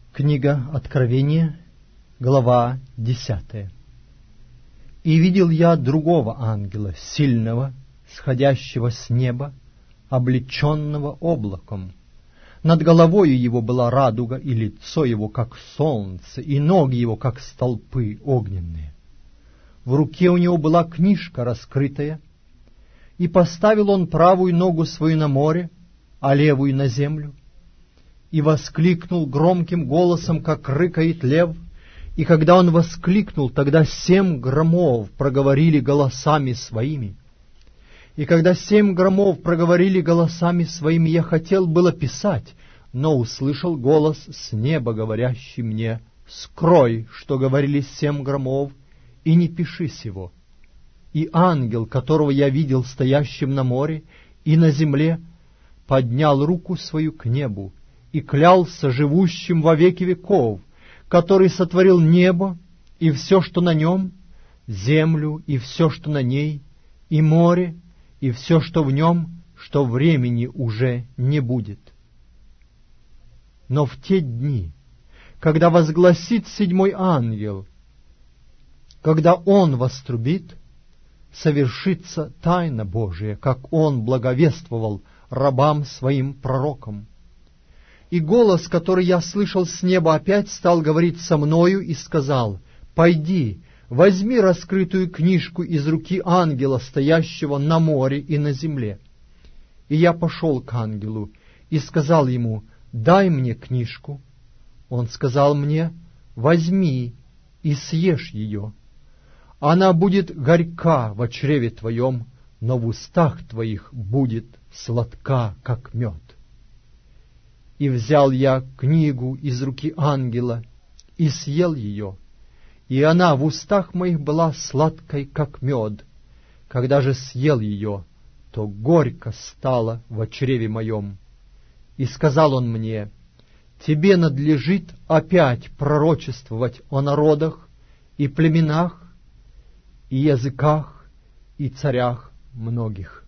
Книга Откровения, глава 10. «И видел я другого ангела, сильного, сходящего с неба, облеченного облаком. Над головою его была радуга, и лицо его, как солнце, и ноги его, как столпы огненные. В руке у него была книжка раскрытая, и поставил он правую ногу свою на море, а левую на землю, и воскликнул громким голосом, как рыкает лев. И когда он воскликнул, тогда 7 громов проговорили голосами своими. И когда 7 громов проговорили голосами своими, я хотел было писать, но услышал голос с неба, говорящий мне: «Скрой, что говорили 7 громов, и не пиши сего». И ангел, которого я видел стоящим на море и на земле, поднял руку свою к небу и клялся живущим во веки веков, который сотворил небо и все, что на нем, землю и все, что на ней, и море и все, что в нем, что времени уже не будет. Но в те дни, когда возгласит 7-й ангел, когда он вострубит, совершится тайна Божия, как он благовествовал рабам своим пророкам. И голос, который я слышал с неба, опять стал говорить со мною и сказал: «Пойди, возьми раскрытую книжку из руки ангела, стоящего на море и на земле». И я пошел к ангелу и сказал ему: «Дай мне книжку». Он сказал мне: «Возьми и съешь ее. Она будет горька во чреве твоем, но в устах твоих будет сладка, как мед». И взял я книгу из руки ангела и съел ее, и она в устах моих была сладкой, как мед. Когда же съел ее, то горько стало во чреве моем. И сказал он мне: «Тебе надлежит опять пророчествовать о народах и племенах, и языках, и царях многих».